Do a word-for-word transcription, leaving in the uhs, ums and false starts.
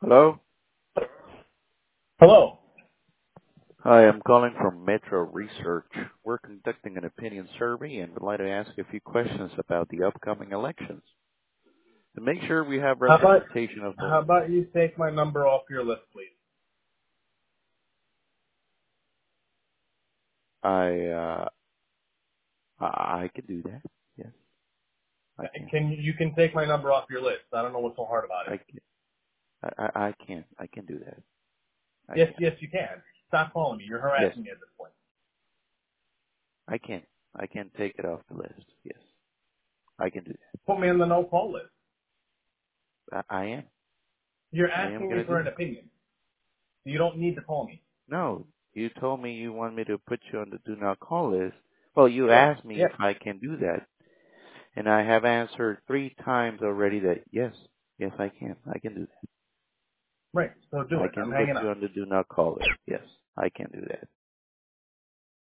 Hello? Hello. Hi, I'm calling from Metro Research. We're conducting an opinion survey and would like to ask a few questions about the upcoming elections. To make sure we have How about representation of all, how about you take my number off your list, please? I, uh, I I can do that. Yes, I Uh, can. Can you can take my number off your list? I don't know what's so hard about it. I can. I, I, I can. I can do that. I Yes, can. yes, you can. Stop calling me. You're Yes, harassing me at this point. I can. I can take it off the list. Yes, I can do Put me on the no call list. that. I, I am. You're I am asking me going to for do an that. opinion. You don't need to call me. No, you told me you want me to put you on the do not call list. Well, you Yeah, asked me yeah, if I can do that. And I have answered three times already that yes, yes I can. I can do that. right. So do I it. can I'm put hanging you up. on the do not call list. Yes.